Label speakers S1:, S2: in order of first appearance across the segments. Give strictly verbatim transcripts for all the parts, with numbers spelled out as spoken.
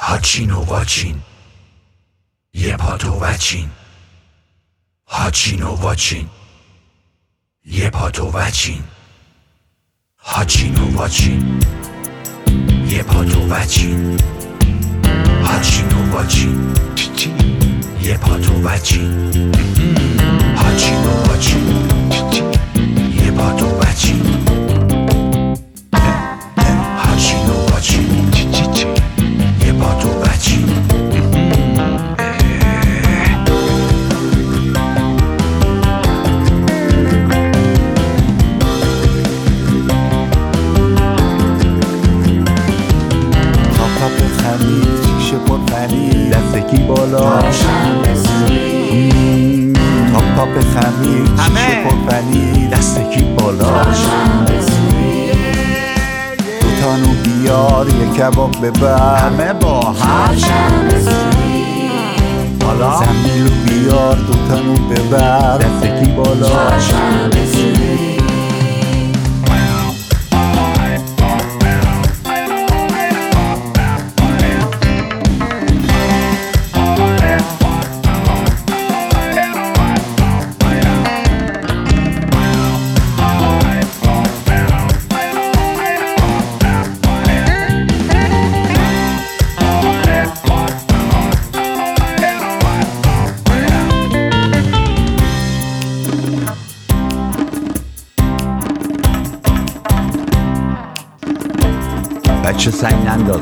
S1: هاچین و واچین یه پاتو وچین هاچین و واچین یه پاتو وچین هاچین و واچین یه پاتو وچین هاچین و واچین یه پاتو وچین هاچین و واچین یه پاتو وچین هاچین و واچین یه پاتو وچین
S2: شیشه پر پنیر دستکی بالا تاپ تاپ خمیر شیشه پر پنیر دستکی بالا دو تانو بیار یه کباب ببر
S3: همه با هم
S2: حالا زنبیلو بیار دو تانو ببر دستکی بالا
S3: بچه سنگ ننداز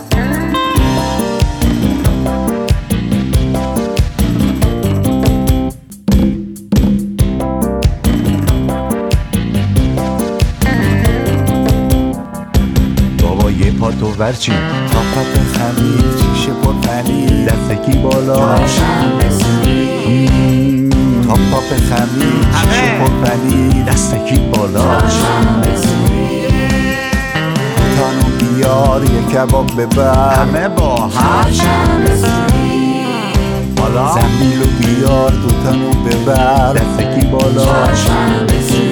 S2: بابا یه پاتو ورچین تاپ تاپ خمیر شیشه پر پنیر دستکی بالا تاپ تاپ خمیر شیشه پر پنیر دستکی بالا تانو بیار یه کباب ببر
S3: همه با هم
S2: حالا زنبیلو بیار دو تانو ببر دستکی بالا